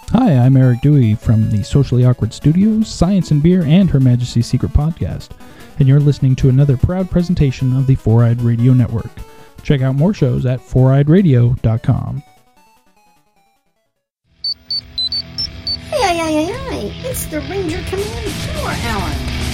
Hi, I'm Eric Dewey from the Socially Awkward Studios, Science and Beer, and Her Majesty's Secret Podcast, and you're listening to another proud presentation of the Four-Eyed Radio Network. Check out more shows at foureyedradio.com. Hey, it's the Ranger Command Power Hour.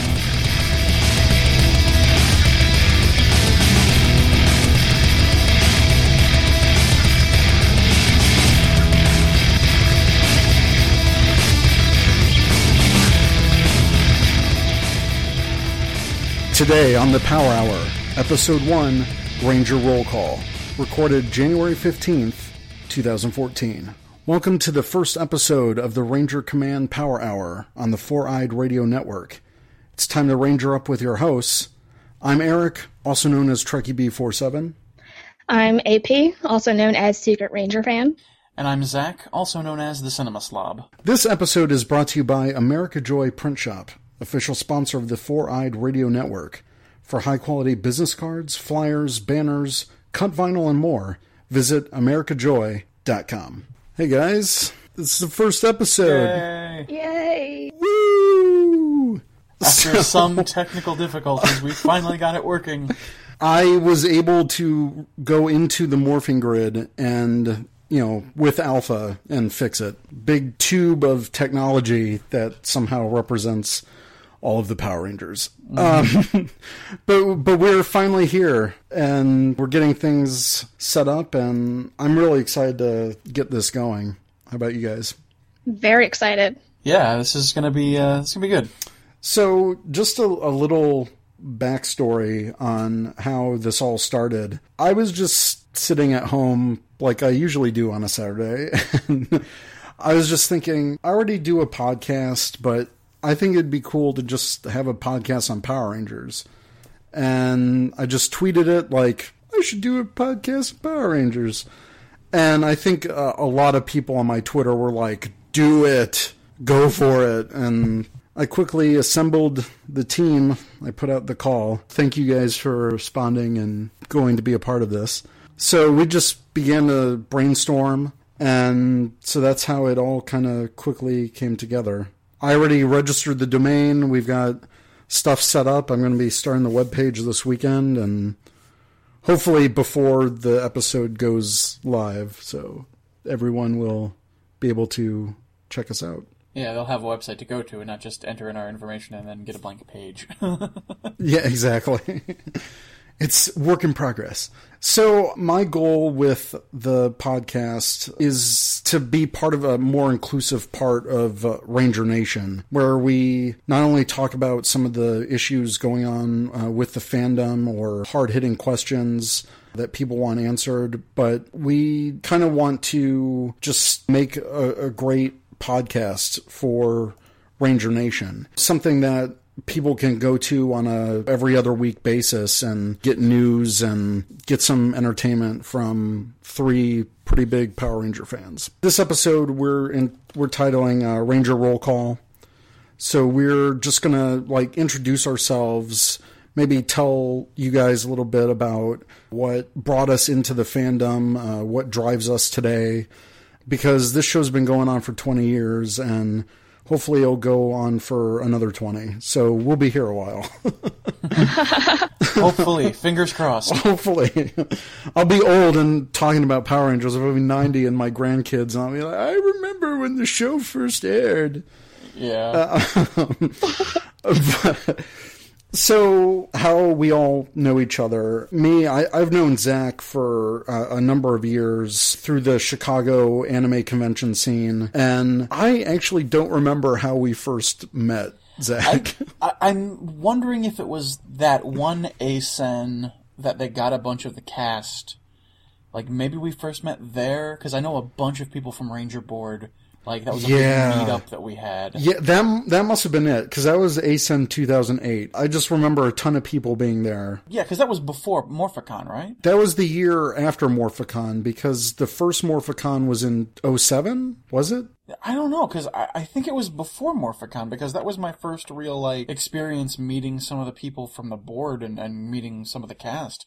Today on the Power Hour, Episode 1, Ranger Roll Call, recorded January 15th, 2014. Welcome to the first episode of the Ranger Command Power Hour on the Four-Eyed Radio Network. It's time to Ranger up with your hosts. I'm Eric, also known as Trekkie B47. I'm AP, also known as Secret Ranger Fan. And I'm Zach, also known as the Cinema Slob. This episode is brought to you by America Joy Print Shop, official sponsor of the Four-Eyed Radio Network. For high-quality business cards, flyers, banners, cut vinyl, and more, visit americajoy.com. Hey guys, this is the first episode. Yay! Woo! After some technical difficulties, we finally got it working. I was able to go into the morphing grid and, with Alpha and fix it. Big tube of technology that somehow represents all of the Power Rangers. But we're finally here, and we're getting things set up, and I'm really excited to get this going. How about you guys? Very excited. Yeah, this is gonna be good. So, just a little backstory on how this all started. I was just sitting at home like I usually do on a Saturday, and I was just thinking, I already do a podcast, but I think it'd be cool to just have a podcast on Power Rangers. And I just tweeted it like, I should do a podcast on Power Rangers. And I think a lot of people on my Twitter were like, do it, go for it. And I quickly assembled the team. I put out the call. Thank you guys for responding and going to be a part of this. So we just began to brainstorm. And so that's how it all kind of quickly came together. I already registered the domain. We've got stuff set up. I'm going to be starting the webpage this weekend, and hopefully before the episode goes live, so everyone will be able to check us out. Yeah, they'll have a website to go to and not just enter in our information and then get a blank page. Yeah, exactly. It's work in progress. So my goal with the podcast is to be part of a more inclusive part of Ranger Nation, where we not only talk about some of the issues going on with the fandom or hard-hitting questions that people want answered, but we kind of want to just make a great podcast for Ranger Nation. Something that people can go to on a every other week basis and get news and get some entertainment from three pretty big Power Ranger fans. This episode we're titling Ranger Roll Call. So we're just gonna introduce ourselves, maybe tell you guys a little bit about what brought us into the fandom, what drives us today, because this show's been going on for 20 years and hopefully it'll go on for another 20. So we'll be here a while. Hopefully. Fingers crossed. Hopefully. I'll be old and talking about Power Rangers. I'll be 90 and my grandkids, and I'll be like, I remember when the show first aired. Yeah. So, how we all know each other. Me, I've known Zach for a number of years through the Chicago anime convention scene, and I actually don't remember how we first met, Zach. I'm wondering if it was that one ASEN that they got a bunch of the cast. Like, maybe we first met there, because I know a bunch of people from Ranger Board. Like, that was a big meetup that we had. Yeah, that must have been it, because that was ASEN 2008. I just remember a ton of people being there. Yeah, because that was before Morphicon, right? That was the year after Morphicon, because the first Morphicon was in 07, was it? I don't know, because I think it was before Morphicon, because that was my first real, experience meeting some of the people from the board and meeting some of the cast.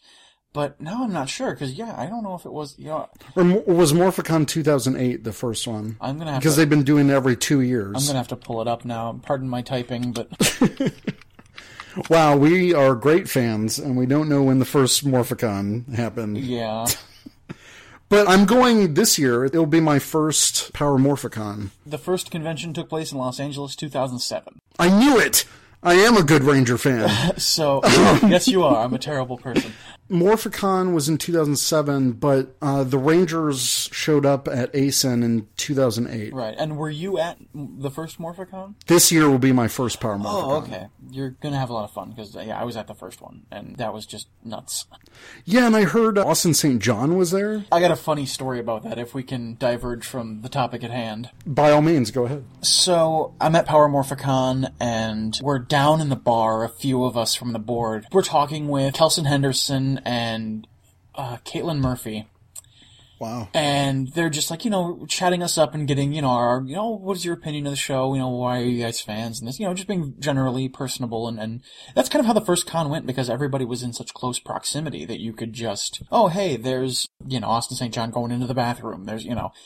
But now I'm not sure, because, I don't know if it was, Or was Morphicon 2008 the first one? I'm going to have Because they've been doing it every 2 years. I'm going to have to pull it up now. Pardon my typing, but... Wow, we are great fans, and we don't know when the first Morphicon happened. Yeah. But I'm going this year. It'll be my first Power Morphicon. The first convention took place in Los Angeles, 2007. I knew it! I am a good Ranger fan. So, yes, you are. I'm a terrible person. Morphicon was in 2007, but the Rangers showed up at ACEN in 2008. Right, and were you at the first Morphicon? This year will be my first Power Morphicon. Oh, okay. You're going to have a lot of fun, because, I was at the first one, and that was just nuts. Yeah, and I heard Austin St. John was there. I got a funny story about that, if we can diverge from the topic at hand. By all means, go ahead. So, I'm at Power Morphicon, and we're down in the bar, a few of us from the board. We're talking with Kelson Henderson and Caitlin Murphy. Wow. And they're just like, chatting us up and getting, our, what is your opinion of the show? Why are you guys fans? And this, just being generally personable. And that's kind of how the first con went, because everybody was in such close proximity that you could just, oh, hey, there's, Austin St. John going into the bathroom. There's,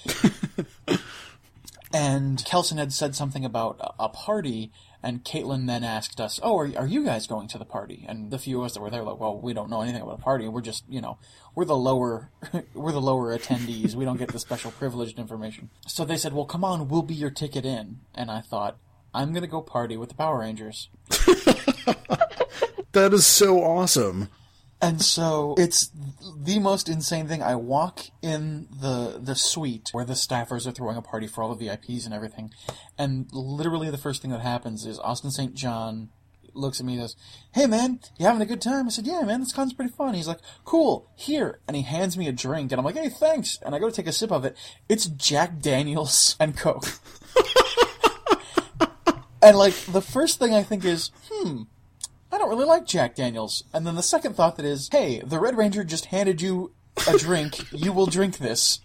And Kelson had said something about a party, and Caitlin then asked us, oh, are you guys going to the party? And the few of us that were there were like, well, we don't know anything about a party. We're just, we're the lower attendees. We don't get the special privileged information. So they said, well, come on, we'll be your ticket in. And I thought, I'm going to go party with the Power Rangers. That is so awesome. And so it's the most insane thing. I walk in the suite where the staffers are throwing a party for all the VIPs and everything, and literally the first thing that happens is Austin St. John looks at me and goes, hey man, you having a good time? I said, yeah man, this con's pretty fun. He's like, cool, here. And he hands me a drink, and I'm like, hey, thanks. And I go to take a sip of it. It's Jack Daniels and Coke. And like, the first thing I think is, I don't really like Jack Daniels. And then the second thought that is, hey, the Red Ranger just handed you a drink. You will drink this.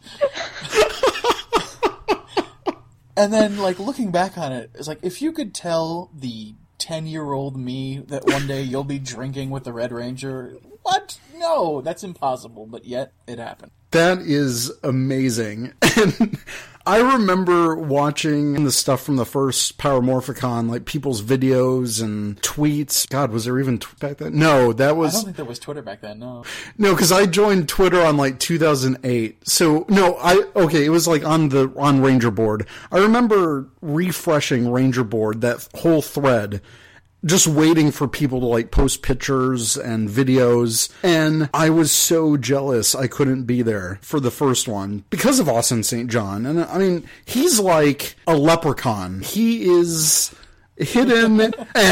And then, like, looking back on it, it's like, if you could tell the 10-year-old me that one day you'll be drinking with the Red Ranger, what? No, that's impossible. But yet, it happened. That is amazing. And I remember watching the stuff from the first Power Morphicon, like people's videos and tweets. God, was there even back then? No, that was... I don't think there was Twitter back then, no. No, because I joined Twitter on like 2008. So, no, it was like on Ranger Board. I remember refreshing Ranger Board, that whole thread, just waiting for people to like post pictures and videos. And I was so jealous I couldn't be there for the first one because of Austin St. John. And I mean, he's like a leprechaun. He is hidden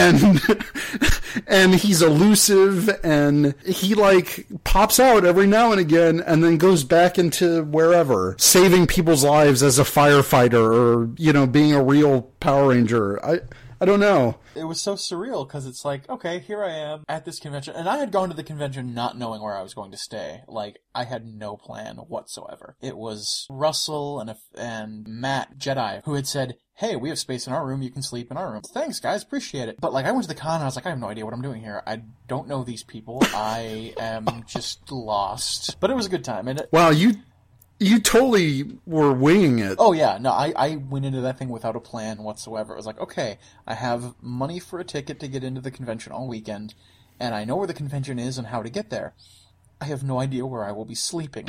and he's elusive, and he like pops out every now and again and then goes back into wherever, saving people's lives as a firefighter or, being a real Power Ranger. I don't know. It was so surreal, because it's like, okay, here I am at this convention. And I had gone to the convention not knowing where I was going to stay. Like, I had no plan whatsoever. It was Russell and Matt Jedi who had said, hey, we have space in our room, you can sleep in our room. Thanks, guys, appreciate it. But, like, I went to the con and I was like, I have no idea what I'm doing here. I don't know these people. I am just lost. But it was a good time. And wow, you totally were winging it. Oh, yeah. No, I went into that thing without a plan whatsoever. It was like, okay, I have money for a ticket to get into the convention all weekend, and I know where the convention is and how to get there. I have no idea where I will be sleeping.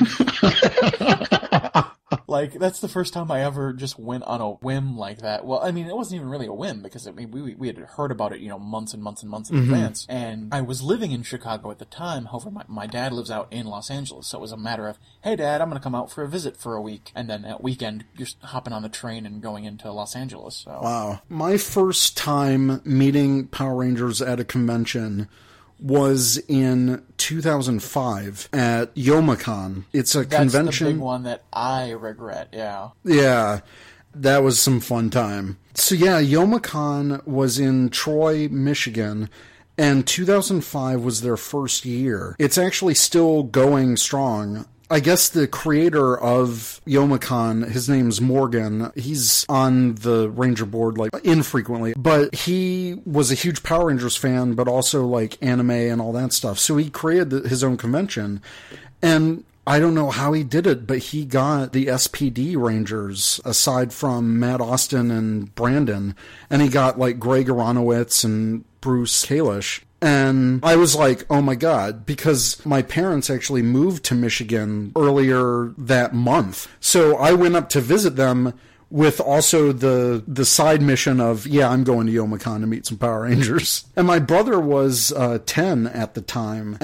Like, that's the first time I ever just went on a whim like that. Well, I mean, it wasn't even really a whim, because we had heard about it, months and months and months in advance. And I was living in Chicago at the time. However, my dad lives out in Los Angeles, so it was a matter of, hey, Dad, I'm going to come out for a visit for a week. And then that weekend, you're hopping on the train and going into Los Angeles. So. Wow. My first time meeting Power Rangers at a convention was in 2005 at Youmacon. It's a convention. That's the big one that I regret, yeah. Yeah, that was some fun time. So yeah, Youmacon was in Troy, Michigan, and 2005 was their first year. It's actually still going strong. I guess the creator of Youmacon, his name's Morgan. He's on the Ranger board, like, infrequently, but he was a huge Power Rangers fan, but also, like, anime and all that stuff. So he created his own convention, and I don't know how he did it, but he got the SPD Rangers, aside from Matt Austin and Brandon, and he got, like, Greg Aronowitz and Bruce Kalish. And I was like, oh my God, because my parents actually moved to Michigan earlier that month. So I went up to visit them with also the side mission of, yeah, I'm going to Youmacon to meet some Power Rangers. And my brother was 10 at the time.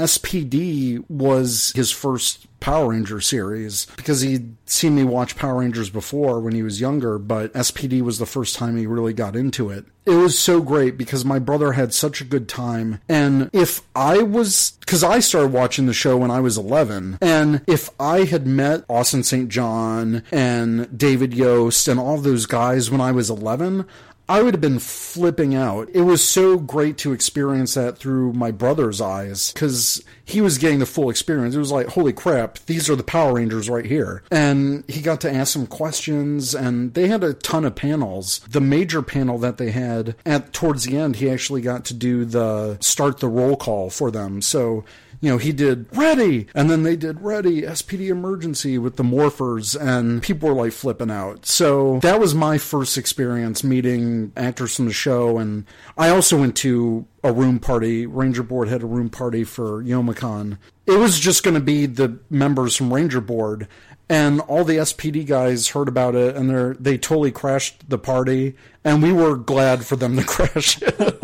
SPD was his first Power Ranger series because he'd seen me watch Power Rangers before when he was younger, but SPD was the first time he really got into it. It was so great because my brother had such a good time. And if because I started watching the show when I was 11, and if I had met Austin St. John and David Yost and all those guys when I was 11, I would have been flipping out. It was so great to experience that through my brother's eyes because he was getting the full experience. It was like, holy crap, these are the Power Rangers right here. And he got to ask some questions, and they had a ton of panels. The major panel that they had towards the end, he actually got to do start the roll call for them. So, you know, he did ready, and then they did ready, SPD emergency with the morphers, and people were like flipping out. So that was my first experience meeting actors from the show. And I also went to a room party. Ranger Board had a room party for Youmacon. It was just going to be the members from Ranger Board, and all the SPD guys heard about it, and they totally crashed the party, and we were glad for them to crash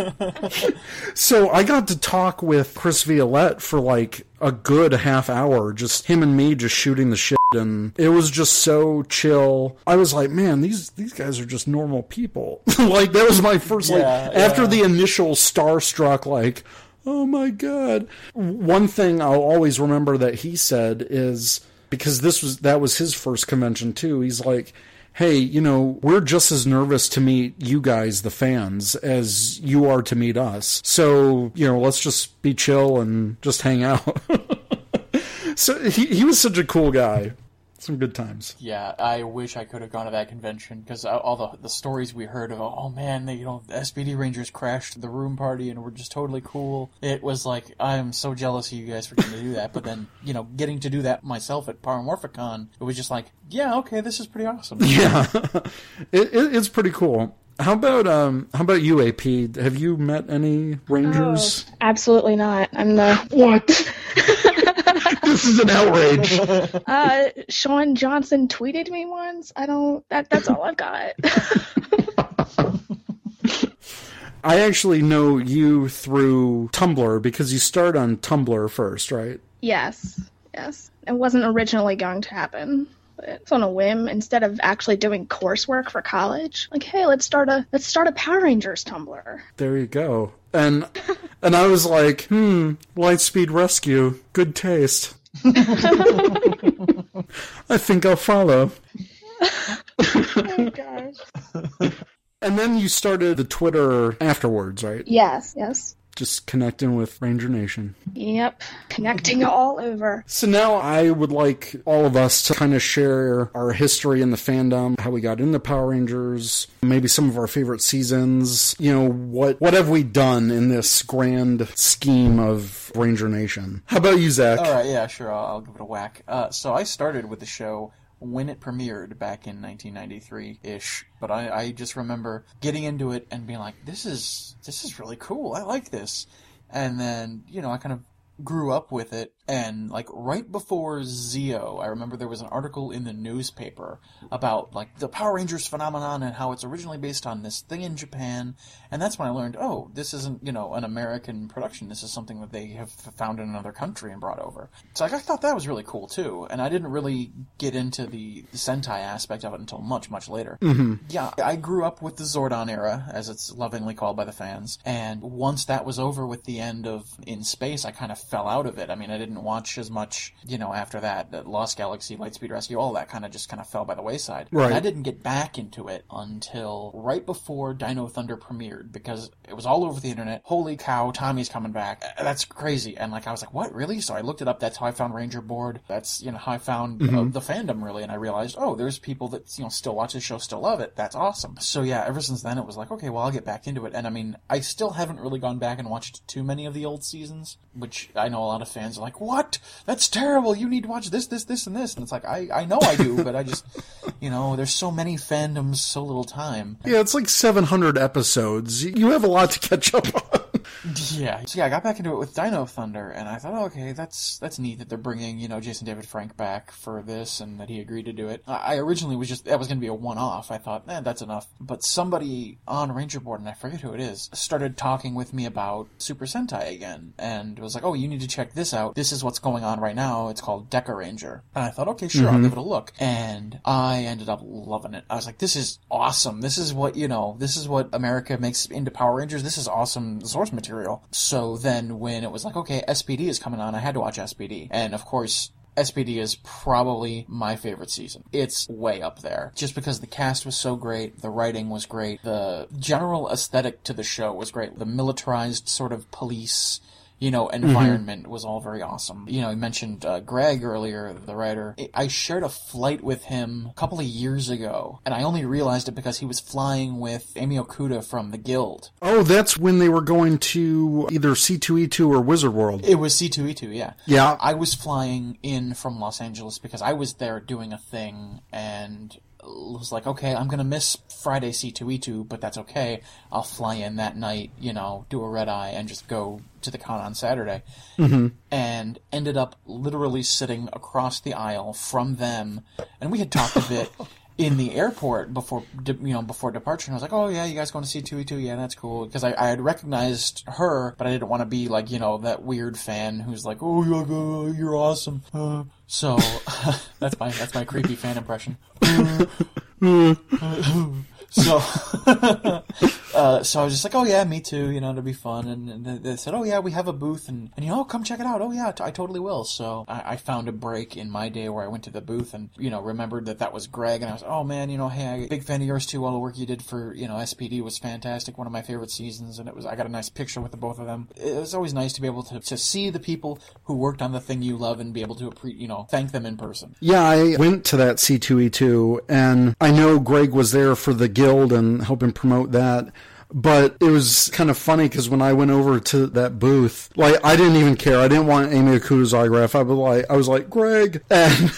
it. So I got to talk with Chris Violette for like a good half hour, just him and me just shooting the shit, and it was just so chill. I was like, man, these guys are just normal people. Like, that was my first, after the initial starstruck, like, oh my God. One thing I'll always remember that he said is, because that was his first convention too, he's like, hey, you know, we're just as nervous to meet you guys, the fans, as you are to meet us. So, you know, let's just be chill and just hang out. So he was such a cool guy. Some good times. Yeah, I wish I could have gone to that convention, because all the stories we heard of, oh man, the SPD Rangers crashed the room party and were just totally cool. It was like, I'm so jealous of you guys for getting to do that. But then, you know, getting to do that myself at Paramorphicon, it was just like, yeah, okay, this is pretty awesome. Yeah, it's pretty cool. How about you, AP? Have you met any Rangers? Oh, absolutely not. I'm the what? This is an outrage. Sean Johnson tweeted me once. That's all I've got. I actually know you through Tumblr because you started on Tumblr first, right? Yes. It wasn't originally going to happen. It's on a whim. Instead of actually doing coursework for college, like, hey, let's start a Power Rangers Tumblr. There you go. And I was like, Lightspeed Rescue, good taste. I think I'll follow. Oh gosh. And then you started the Twitter afterwards, right? Yes. Just connecting with Ranger Nation. Yep. Connecting all over. So now I would like all of us to kind of share our history in the fandom, how we got into Power Rangers, maybe some of our favorite seasons. You know, what have we done in this grand scheme of Ranger Nation? How about you, Zach? All right, yeah, sure. I'll give it a whack. So I started with the show when it premiered back in 1993-ish, but I just remember getting into it and being like, this is really cool, I like this. And then, you know, I kind of grew up with it, and like right before Zeo, I remember there was an article in the newspaper about like the Power Rangers phenomenon and how it's originally based on this thing in Japan, and that's when I learned, oh, this isn't, you know, an American production, this is something that they have found in another country and brought over. So like, I thought that was really cool too, and I didn't really get into the Sentai aspect of it until much, much later. Mm-hmm. Yeah, I grew up with the Zordon era, as it's lovingly called by the fans, and once that was over with the end of In Space, I kind of fell out of it. I mean, I didn't didn't watch as much, after that. The Lost Galaxy, Lightspeed Rescue, all that kind of fell by the wayside. Right. And I didn't get back into it until right before Dino Thunder premiered, because it was all over the internet. Holy cow, Tommy's coming back. That's crazy. And I was like, what, really? So I looked it up. That's how I found Ranger Board. That's, how I found the fandom, really. And I realized, there's people that, still watch the show, still love it. That's awesome. So yeah, ever since then, it was like, okay, well, I'll get back into it. And I mean, I still haven't really gone back and watched too many of the old seasons, which I know a lot of fans are like, what? That's terrible. You need to watch this, and this. And it's like, I know I do, but I just, there's so many fandoms, so little time. Yeah, it's like 700 episodes. You have a lot to catch up on. Yeah. So yeah, I got back into it with Dino Thunder, and I thought, okay, that's neat that they're bringing, Jason David Frank back for this, and that he agreed to do it. I originally that was going to be a one-off. I thought, that's enough. But somebody on Ranger Board, and I forget who it is, started talking with me about Super Sentai again, and was like, oh, you need to check this out. This is what's going on right now. It's called Deca Ranger. And I thought, okay, sure, I'll give it a look. And I ended up loving it. I was like, this is awesome. This is what, this is what America makes into Power Rangers. This is awesome source material. So then when it was like, okay, SPD is coming on, I had to watch SPD. And of course, SPD is probably my favorite season. It's way up there. Just because the cast was so great, the writing was great, the general aesthetic to the show was great. The militarized sort of police, environment was all very awesome. You mentioned Greg earlier, the writer. I shared a flight with him a couple of years ago, and I only realized it because he was flying with Amy Okuda from the Guild. Oh, that's when they were going to either C2E2 or Wizard World. It was C2E2, yeah. Yeah. I was flying in from Los Angeles because I was there doing a thing, and was like, okay, I'm going to miss Friday C2E2, but that's okay. I'll fly in that night, do a red-eye, and just go to the con on Saturday. And ended up literally sitting across the aisle from them, and we had talked a bit in the airport before departure, and I was like, oh yeah, you guys going to see 2E2? Yeah, that's cool. Because I had recognized her, but I didn't want to be like, that weird fan who's like, oh, you're awesome. So that's my creepy fan impression. So I was just like, oh yeah, me too, it'll be fun. And they said, oh yeah, we have a booth, and come check it out. Oh yeah, I totally will. So I found a break in my day where I went to the booth and, remembered that was Greg, and I was, oh man, hey, I'm a big fan of yours too. All the work you did for, SPD was fantastic. One of my favorite seasons, and I got a nice picture with the both of them. It was always nice to be able to see the people who worked on the thing you love and be able to, thank them in person. Yeah, I went to that C2E2, and I know Greg was there for the Guild and helping promote that. But it was kind of funny because when I went over to that booth, I didn't even care. I didn't want Amy Okuda's autograph. I was like, Greg. And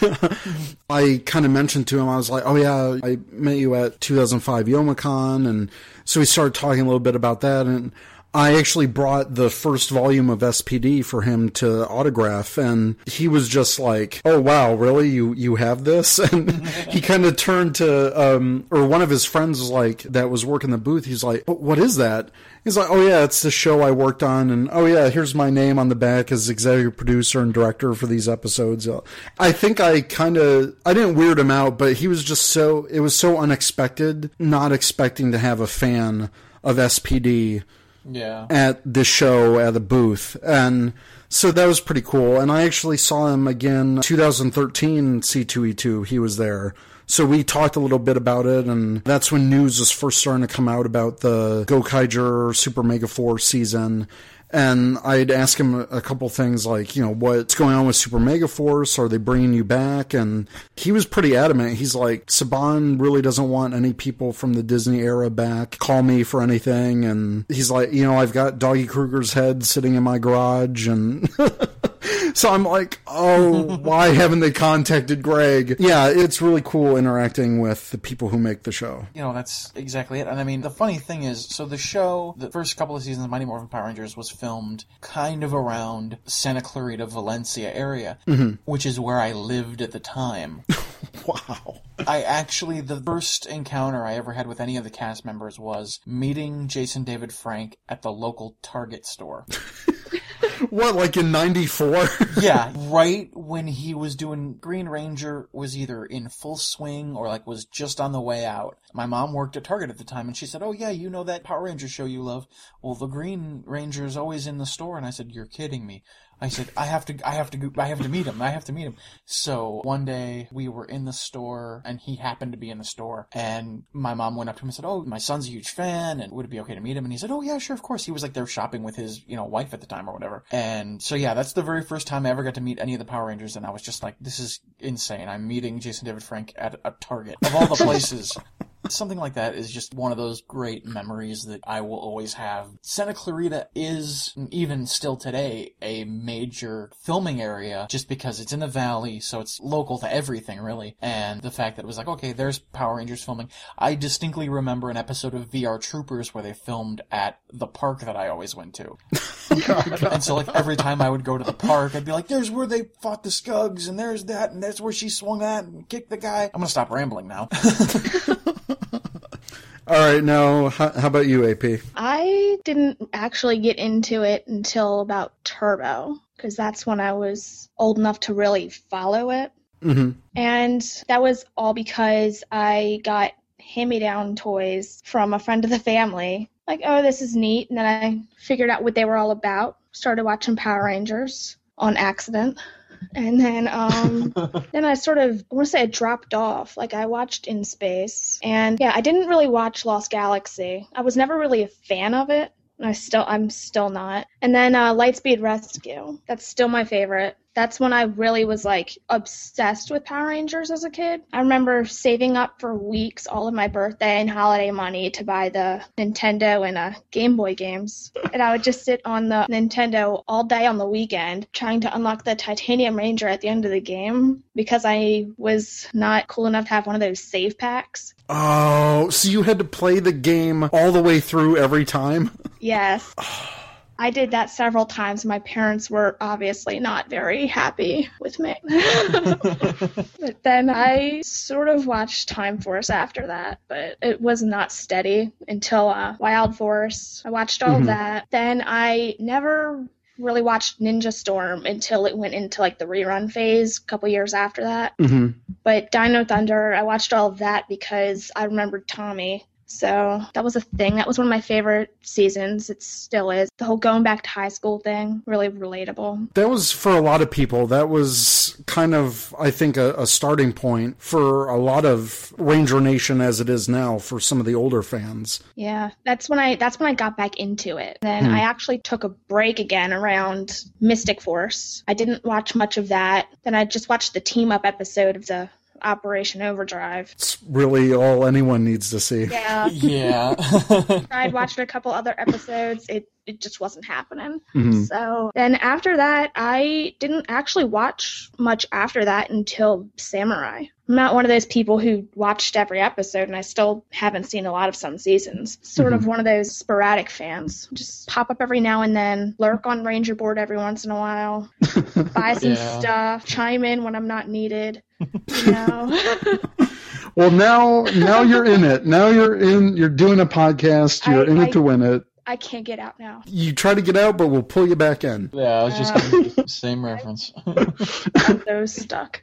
I kind of mentioned to him, I was like, oh yeah, I met you at 2005 Youmacon. And so we started talking a little bit about that. And I actually brought the first volume of SPD for him to autograph, and he was just like, oh wow, really? You have this? And he kind of turned to, or one of his friends was like, that was working the booth, he's like, what is that? He's like, oh yeah, it's the show I worked on, and oh yeah, here's my name on the back as executive producer and director for these episodes. I think I didn't weird him out, but he was just it was so unexpected, not expecting to have a fan of SPD at the show at the booth. And so that was pretty cool. And I actually saw him again 2013 C2E2. He was there. So we talked a little bit about it, and that's when news was first starting to come out about the Gokaiger Super Mega Force season. And I'd ask him a couple things like, what's going on with Super Mega Force? Are they bringing you back? And he was pretty adamant. He's like, Saban really doesn't want any people from the Disney era back. Call me for anything. And he's like, I've got Doggy Kruger's head sitting in my garage. And so I'm like, oh, why haven't they contacted Greg? Yeah, it's really cool interacting with the people who make the show. That's exactly it. And I mean, the funny thing is, so the show, the first couple of seasons of Mighty Morphin Power Rangers was filmed kind of around Santa Clarita, Valencia area, which is where I lived at the time. Wow. The first encounter I ever had with any of the cast members was meeting Jason David Frank at the local Target store. What, like in 94? Yeah, right when he was doing Green Ranger was either in full swing or was just on the way out. My mom worked at Target at the time, and she said, oh yeah, that Power Ranger show you love? Well, the Green Ranger is always in the store. And I said, you're kidding me. I said, I have to meet him. So one day we were in the store and he happened to be in the store and my mom went up to him and said, oh, my son's a huge fan and would it be okay to meet him? And he said, oh yeah, sure, of course. He was like there shopping with his, wife at the time or whatever. And so yeah, that's the very first time I ever got to meet any of the Power Rangers and I was just like, this is insane. I'm meeting Jason David Frank at a Target of all the places. Something like that is just one of those great memories that I will always have. Santa Clarita is, even still today, a major filming area just because it's in the valley, so it's local to everything, really. And the fact that it was like, okay, there's Power Rangers filming. I distinctly remember an episode of VR Troopers where they filmed at the park that I always went to. And so, like, every time I would go to the park, I'd be like, there's where they fought the Skugs, and there's that, and that's where she swung that and kicked the guy. I'm gonna stop rambling now. All right, now, how about you, AP? I didn't actually get into it until about Turbo, because that's when I was old enough to really follow it. Mm-hmm. And that was all because I got hand-me-down toys from a friend of the family. Like, oh, this is neat. And then I figured out what they were all about. Started watching Power Rangers on accident. And then then I I dropped off. Like, I watched In Space. And, yeah, I didn't really watch Lost Galaxy. I was never really a fan of it. And I'm still not. And then Lightspeed Rescue. That's still my favorite. That's when I really was, like, obsessed with Power Rangers as a kid. I remember saving up for weeks all of my birthday and holiday money to buy the Nintendo and Game Boy games. And I would just sit on the Nintendo all day on the weekend trying to unlock the Titanium Ranger at the end of the game because I was not cool enough to have one of those save packs. Oh, so you had to play the game all the way through every time? Yes. I did that several times. My parents were obviously not very happy with me. But then I sort of watched Time Force after that, but it was not steady until Wild Force. I watched all of that. Then I never really watched Ninja Storm until it went into like the rerun phase a couple years after that. Mm-hmm. But Dino Thunder, I watched all of that because I remembered Tommy. So that was a thing. That was one of my favorite seasons. It still is. The whole going back to high school thing, really relatable. That was, for a lot of people, that was kind of, I think, a starting point for a lot of Ranger Nation as it is now for some of the older fans. Yeah, that's when I got back into it. Then I actually took a break again around Mystic Force. I didn't watch much of that. Then I just watched the team-up episode of the Operation Overdrive. It's really all anyone needs to see. Yeah. Yeah. I'd watched a couple other episodes. It just wasn't happening. Mm-hmm. So then after that, I didn't actually watch much after that until Samurai. I'm not one of those people who watched every episode, and I still haven't seen a lot of some seasons. Sort of one of those sporadic fans. Just pop up every now and then, lurk on Ranger Board every once in a while, buy some stuff, chime in when I'm not needed. Well, now you're in it. Now you're doing a podcast. You're in it to win it. I can't get out now. You try to get out, but we'll pull you back in. Yeah, I was just going to do the same reference. I'm so stuck.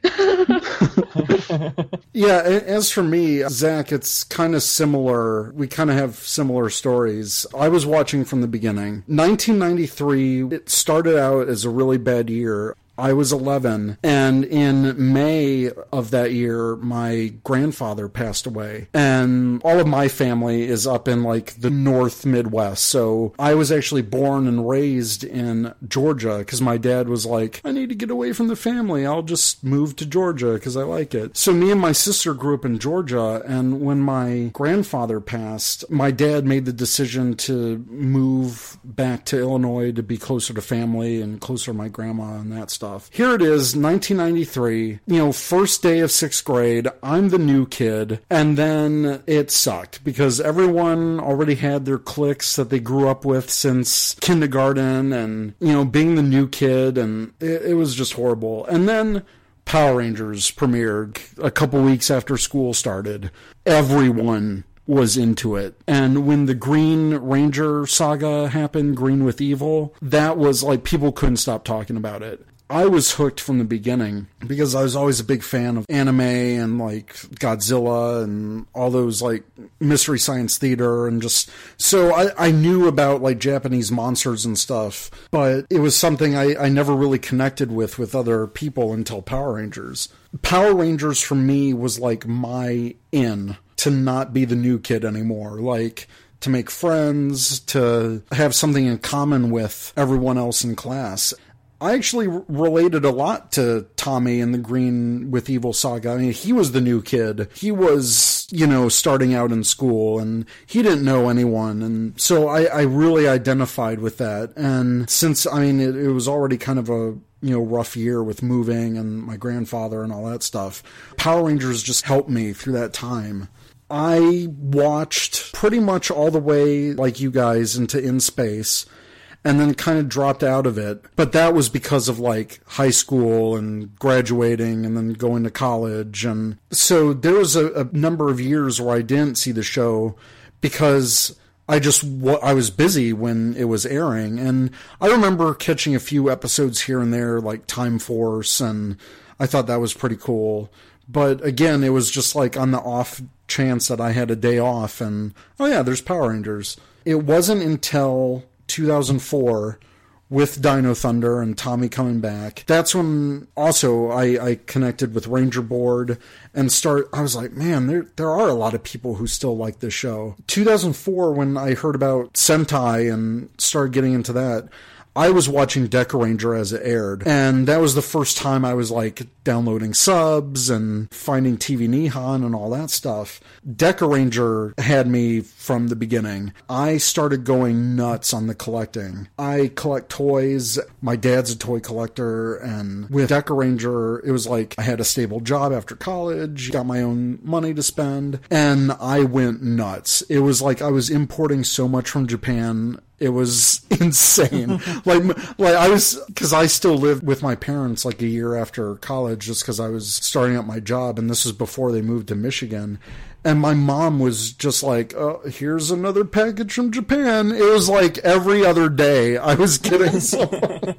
Yeah, as for me, Zach, it's kind of similar. We kind of have similar stories. I was watching from the beginning. 1993, it started out as a really bad year. I was 11, and in May of that year, my grandfather passed away, and all of my family is up in, like, the North Midwest, so I was actually born and raised in Georgia, because my dad was like, I need to get away from the family, I'll just move to Georgia, because I like it. So me and my sister grew up in Georgia, and when my grandfather passed, my dad made the decision to move back to Illinois to be closer to family and closer to my grandma and that stuff. Here it is, 1993, first day of 6th grade, I'm the new kid, and then it sucked, because everyone already had their cliques that they grew up with since kindergarten, and, being the new kid, and it was just horrible. And then Power Rangers premiered a couple weeks after school started. Everyone was into it. And when the Green Ranger saga happened, Green with Evil, that was like, people couldn't stop talking about it. I was hooked from the beginning because I was always a big fan of anime and like Godzilla and all those like Mystery Science Theater and just, so I knew about like Japanese monsters and stuff, but it was something I never really connected with other people until Power Rangers. Power Rangers for me was like my in to not be the new kid anymore. Like, to make friends, to have something in common with everyone else in class. I actually related a lot to Tommy in the Green with Evil saga. I mean, he was the new kid. He was, you know, starting out in school, and he didn't know anyone. And so I really identified with that. And since, I mean, it was already kind of a, you know, rough year with moving and my grandfather and all that stuff, Power Rangers just helped me through that time. I watched pretty much all the way, like you guys, into In Space, and then kind of dropped out of it. But that was because of, like, high school and graduating and then going to college. And so there was a number of years where I didn't see the show because I was busy when it was airing. And I remember catching a few episodes here and there, like Time Force, and I thought that was pretty cool. But again, it was just like on the off chance that I had a day off and, oh yeah, there's Power Rangers. It wasn't until 2004 with Dino Thunder and Tommy coming back. That's when also I connected with Ranger Board and I was like, man, there are a lot of people who still like this show. 2004, when I heard about Sentai and started getting into that, I was watching Deca Ranger as it aired, and that was the first time I was like downloading subs and finding TV Nihon and all that stuff. Deca Ranger had me from the beginning. I started going nuts on the collecting. I collect toys. My dad's a toy collector, and with Deca Ranger, it was like I had a stable job after college, got my own money to spend, and I went nuts. It was like I was importing so much from Japan. It was insane. like I was, because I still lived with my parents like a year after college just because I was starting out my job, and this was before they moved to Michigan. And my mom was just like, oh, here's another package from Japan. It was like every other day I was getting someone.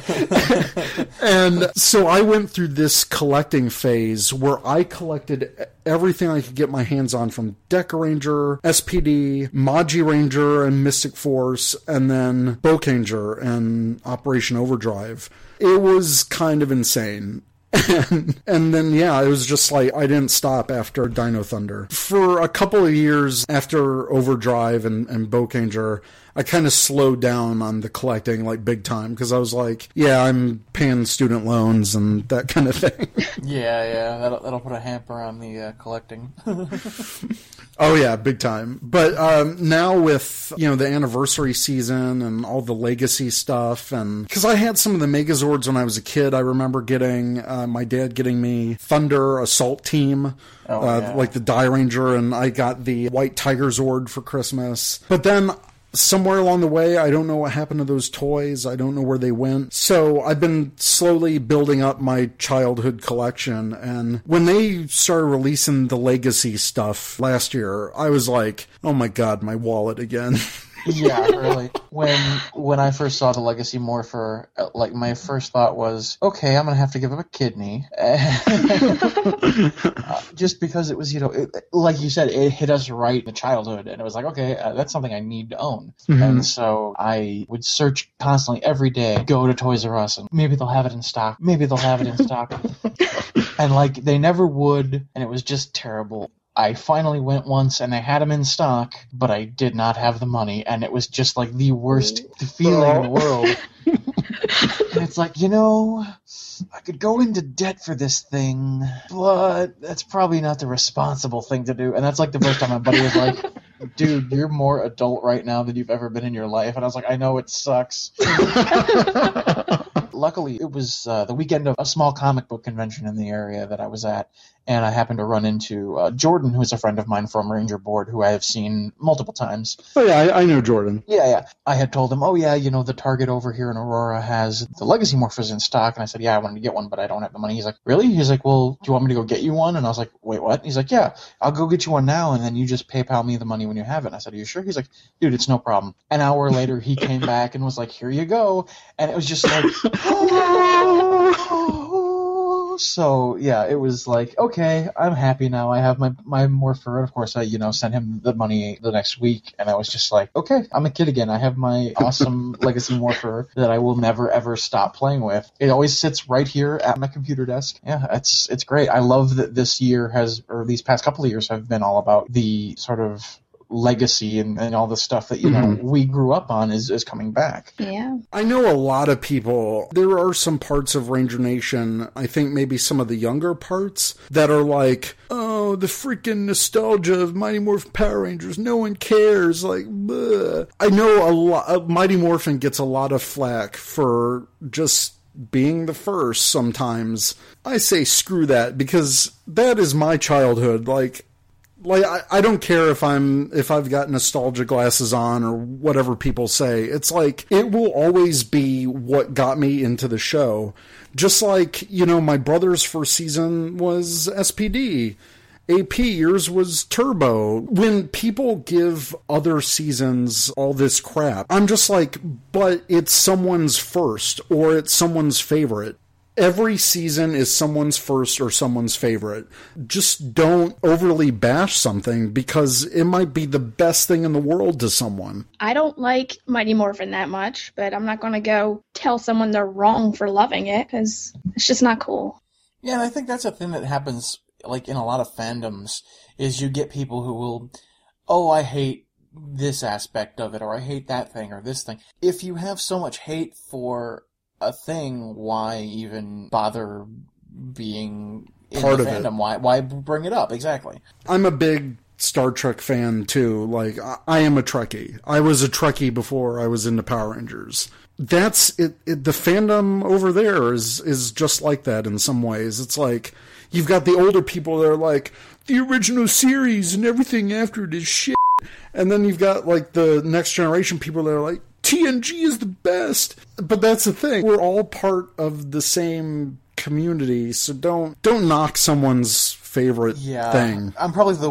And so I went through this collecting phase where I collected everything I could get my hands on, from Deca Ranger, SPD, Maji Ranger, and Mystic Force, and then Bokanger and Operation Overdrive. It was kind of insane. And then, yeah, it was just like I didn't stop after Dino Thunder. For a couple of years after Overdrive and Bokanger, I kind of slowed down on the collecting, like, big time, because I was like, yeah, I'm paying student loans and that kind of thing. Yeah, that'll put a hamper on the collecting. Oh, yeah, big time. But now with, you know, the anniversary season and all the legacy stuff, and because I had some of the Megazords when I was a kid, I remember getting, my dad getting me Thunder Assault Team, like the Die Ranger, and I got the White Tiger Zord for Christmas. But then somewhere along the way, I don't know what happened to those toys. I don't know where they went. So I've been slowly building up my childhood collection. And when they started releasing the Legacy stuff last year, I was like, oh my God, my wallet again. Yeah, really. When I first saw the Legacy Morpher, like, my first thought was, okay, I'm going to have to give up a kidney. Just because it was, you know, like you said, it hit us right in the childhood. And it was like, okay, that's something I need to own. Mm-hmm. And so I would search constantly every day, go to Toys R Us, and maybe they'll have it in stock. Maybe they'll have it in stock. And, like, they never would, and it was just terrible. I finally went once and I had them in stock, but I did not have the money, and it was just like the worst feeling in the world. And it's like, you know, I could go into debt for this thing, but that's probably not the responsible thing to do. And that's like the first time my buddy was like, dude, you're more adult right now than you've ever been in your life. And I was like, I know, it sucks. Luckily, it was the weekend of a small comic book convention in the area that I was at, and I happened to run into Jordan, who's a friend of mine from Ranger Board, who I have seen multiple times. Oh yeah, I know Jordan. Yeah. I had told him, oh yeah, the Target over here in Aurora has the Legacy Morphers in stock, and I said, yeah, I wanted to get one, but I don't have the money. He's like, really? He's like, well, do you want me to go get you one? And I was like, wait, what? He's like, yeah, I'll go get you one now, and then you just PayPal me the money when you have it. And I said, are you sure? He's like, dude, it's no problem. An hour later, he came back and was like, here you go. And it was just like, so yeah, it was like, okay, I'm happy now. I have my Morpher. Of course, I sent him the money the next week, and I was just like, okay, I'm a kid again. I have my awesome Legacy Morpher that I will never ever stop playing with. It always sits right here at my computer desk. Yeah, it's great. I love that this year these past couple of years have been all about the sort of legacy and all the stuff that we grew up on is coming back. Yeah. I know a lot of people, there are some parts of Ranger Nation, I think maybe some of the younger parts, that are like, oh, the freaking nostalgia of Mighty Morphin Power Rangers, no one cares, like, bleh. I know a lot, Mighty Morphin gets a lot of flack for just being the first sometimes. I say screw that, because that is my childhood. Like I don't care if I've got nostalgia glasses on or whatever people say. It's like, it will always be what got me into the show. Just like, my brother's first season was SPD. AP, yours was Turbo. When people give other seasons all this crap, I'm just like, but it's someone's first or it's someone's favorite. Every season is someone's first or someone's favorite. Just don't overly bash something because it might be the best thing in the world to someone. I don't like Mighty Morphin that much, but I'm not going to go tell someone they're wrong for loving it because it's just not cool. Yeah, and I think that's a thing that happens like in a lot of fandoms is you get people who will, oh, I hate this aspect of it, or I hate that thing or this thing. If you have so much hate for a thing, why even bother being in part the of fandom? it? Why bring it up? Exactly. I'm a big Star Trek fan too. Like, I am a Trekkie. I was a Trekkie before I was into Power Rangers. That's it. The fandom over there is just like that in some ways. It's like you've got the older people that are like, the original series and everything after it is shit, and then you've got like the next generation people that are like, TNG is the best. But that's the thing. We're all part of the same community, so don't knock someone's favorite thing. I'm probably the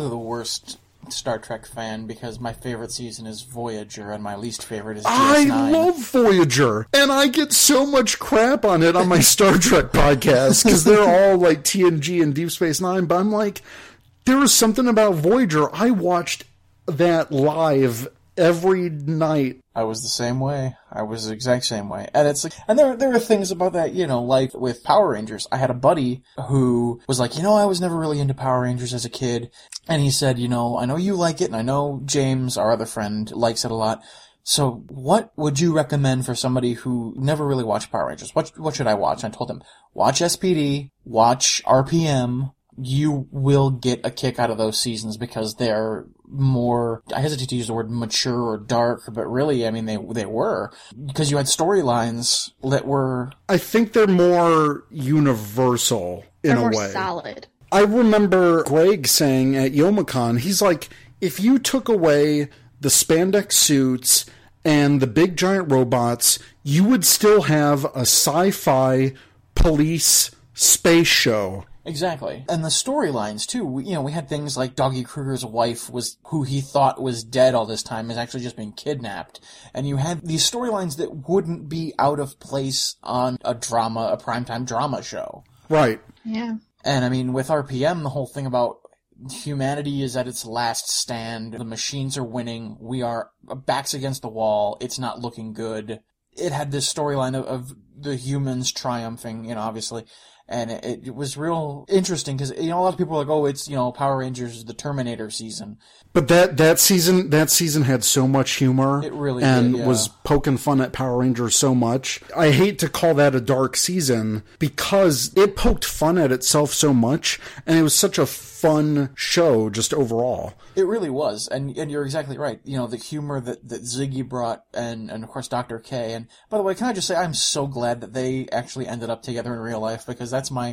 worst Star Trek fan because my favorite season is Voyager and my least favorite is DS9. I love Voyager, and I get so much crap on it on my Star Trek podcast because they're all like TNG and Deep Space Nine, but I'm like, there was something about Voyager. I watched that live every night. I was the same way. I was the exact same way. And it's like, and there are things about that, like with Power Rangers. I had a buddy who was like, I was never really into Power Rangers as a kid. And he said, I know you like it, and I know James, our other friend, likes it a lot. So what would you recommend for somebody who never really watched Power Rangers? What should I watch? And I told him, watch SPD, watch RPM. You will get a kick out of those seasons because they're more, I hesitate to use the word mature or dark, but really, I mean, they were. Because you had storylines that were... I think they're more universal in a way. They're more solid. I remember Greg saying at Youmacon, he's like, if you took away the spandex suits and the big giant robots, you would still have a sci-fi police space show. Exactly. And the storylines, too. We had things like Doggy Kruger's wife who he thought was dead all this time is actually just being kidnapped. And you had these storylines that wouldn't be out of place on a primetime drama show. Right. Yeah. And I mean, with RPM, the whole thing about humanity is at its last stand. The machines are winning. We are backs against the wall. It's not looking good. It had this storyline of the humans triumphing, obviously. And it was real interesting because, a lot of people are like, oh, it's, Power Rangers, the Terminator season. But that season had so much humor. It really and did, yeah. was poking fun at Power Rangers so much. I hate to call that a dark season because it poked fun at itself so much, and it was such a fun show just overall. It really was, and you're exactly right. The humor that Ziggy brought, and of course Dr. K. And by the way, can I just say I'm so glad that they actually ended up together in real life because that's my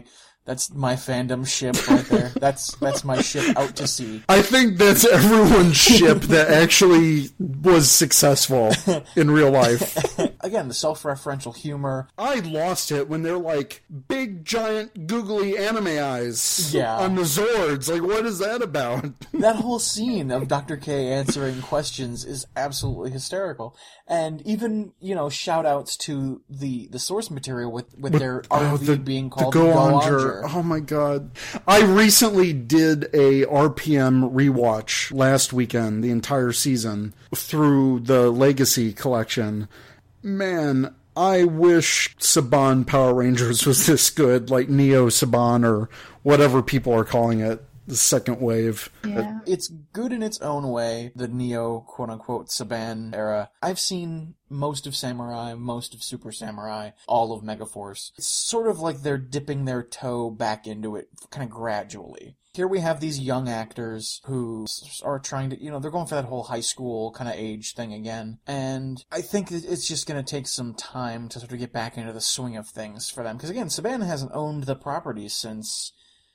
That's my fandom ship right there. That's my ship out to sea. I think that's everyone's ship that actually was successful in real life. Again, the self-referential humor. I lost it when they're like big, giant, googly anime eyes Yeah. on the Zords. Like, what is that about? That whole scene of Dr. K answering questions is absolutely hysterical. And even, shout-outs to the source material with their RV being called the Go-Onger. Oh my god. I recently did a RPM rewatch last weekend, the entire season, through the Legacy collection. Man, I wish Saban Power Rangers was this good, like Neo Saban or whatever people are calling it. The second wave. Yeah. It's good in its own way, the Neo, quote-unquote, Saban era. I've seen most of Samurai, most of Super Samurai, all of Megaforce. It's sort of like they're dipping their toe back into it kind of gradually. Here we have these young actors who are trying to, they're going for that whole high school kind of age thing again. And I think it's just going to take some time to sort of get back into the swing of things for them. Because again, Saban hasn't owned the property since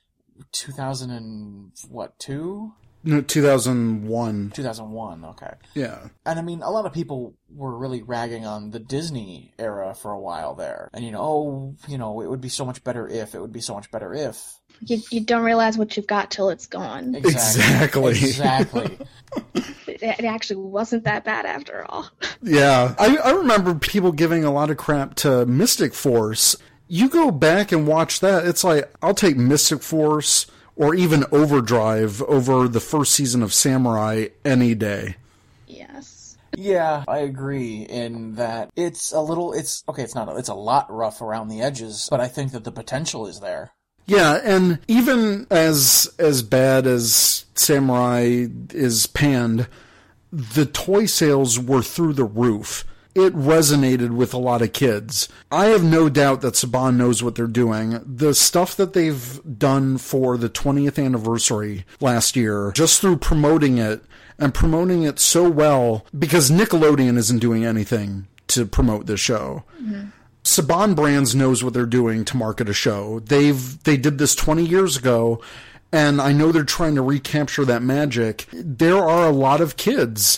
2002? No, 2001. 2001, okay. Yeah. And I mean, a lot of people were really ragging on the Disney era for a while there. And, it would be so much better if, You don't realize what you've got till it's gone. Exactly. It actually wasn't that bad after all. Yeah. I remember people giving a lot of crap to Mystic Force. You go back and watch that, it's like, I'll take Mystic Force or even Overdrive over the first season of Samurai any day. Yes. Yeah, I agree in that it's a lot rough around the edges, but I think that the potential is there. Yeah, and even as bad as Samurai is panned, the toy sales were through the roof. It resonated with a lot of kids. I have no doubt that Saban knows what they're doing. The stuff that they've done for the 20th anniversary last year, just through promoting it, and promoting it so well, because Nickelodeon isn't doing anything to promote this show. Mm-hmm. Saban Brands knows what they're doing to market a show. They did this 20 years ago, and I know they're trying to recapture that magic. There are a lot of kids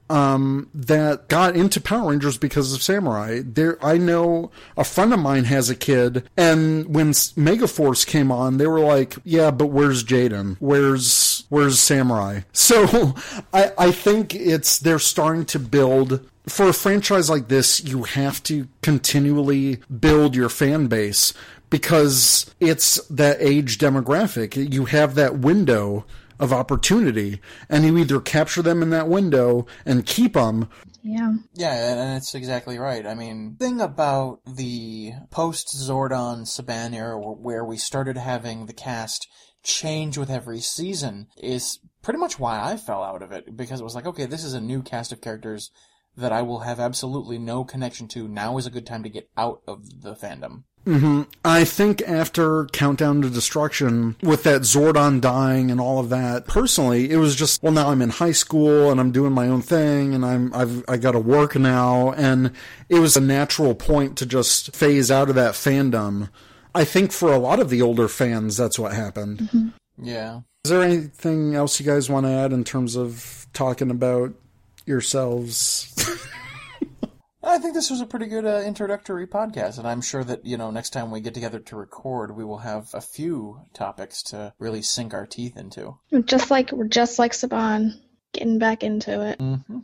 that got into Power Rangers because of Samurai. I know a friend of mine has a kid, and when Megaforce came on, they were like, yeah, but where's Jaden? Where's Samurai? So I think they're starting to build. For a franchise like this, you have to continually build your fan base because it's that age demographic. You have that window of opportunity, and you either capture them in that window and keep them. Yeah. Yeah, and that's exactly right. I mean, the thing about the post-Zordon Saban era where we started having the cast change with every season is pretty much why I fell out of it, because it was like, okay, this is a new cast of characters that I will have absolutely no connection to. Now is a good time to get out of the fandom. Mm-hmm. I think after Countdown to Destruction, with that Zordon dying and all of that, personally, it was just, well, now I'm in high school and I'm doing my own thing and I got to work now, and it was a natural point to just phase out of that fandom. I think for a lot of the older fans, that's what happened. Mm-hmm. Yeah. Is there anything else you guys want to add in terms of talking about yourselves? I think this was a pretty good introductory podcast, and I'm sure that, next time we get together to record, we will have a few topics to really sink our teeth into. We're just like Saban, getting back into it. Mm-hmm.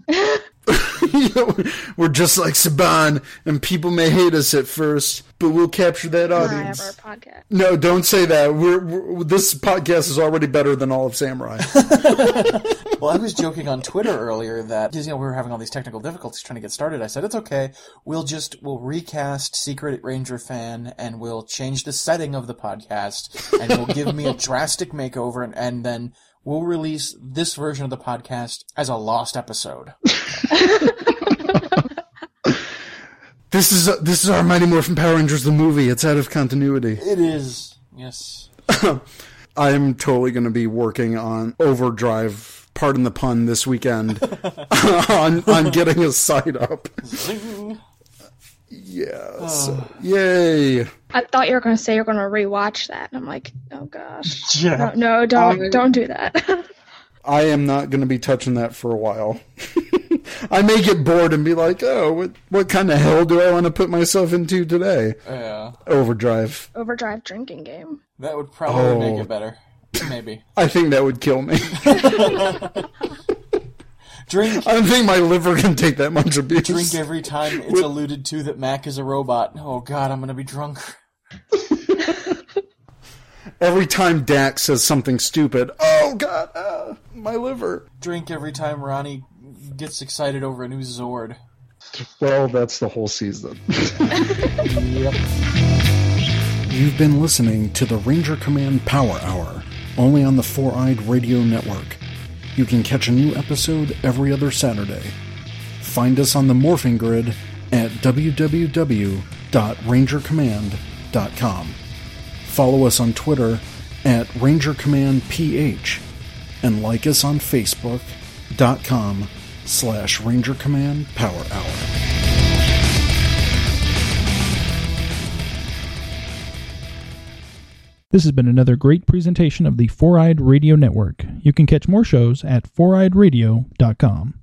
We're just like Saban, and people may hate us at first, but we'll capture that audience. Our podcast. No, don't say that. This podcast is already better than all of Samurai. Well, I was joking on Twitter earlier that, because, we were having all these technical difficulties trying to get started. I said, it's okay. We'll recast Secret Ranger Fan, and we'll change the setting of the podcast, and you'll give me a drastic makeover, and then we'll release this version of the podcast as a lost episode. This is our Mighty Morphin Power Rangers the movie. It's out of continuity. It is, yes. I'm totally going to be working on Overdrive, pardon the pun, this weekend on getting a site up. Zing. Yeah. So, yay. I thought you were going to say you're going to rewatch that. And I'm like, oh gosh. Yeah. No, don't do that. I am not going to be touching that for a while. I may get bored and be like, oh, what kind of hell do I want to put myself into today? Yeah. Overdrive. Overdrive drinking game. That would probably make it better. Maybe. I think that would kill me. Drink. I don't think my liver can take that much abuse. Drink every time it's alluded to that Mac is a robot. Oh god, I'm gonna be drunk. Every time Dak says something stupid, oh god, my liver. Drink every time Ronnie gets excited over a new Zord. Well, that's the whole season. Yep. You've been listening to the Ranger Command Power Hour, only on the Four-Eyed Radio Network. You can catch a new episode every other Saturday. Find us on the Morphing Grid at www.rangercommand.com. Follow us on Twitter at RangerCommandPH and like us on Facebook.com/Ranger Command Power Hour. This has been another great presentation of the Four-Eyed Radio Network. You can catch more shows at foureyedradio.com.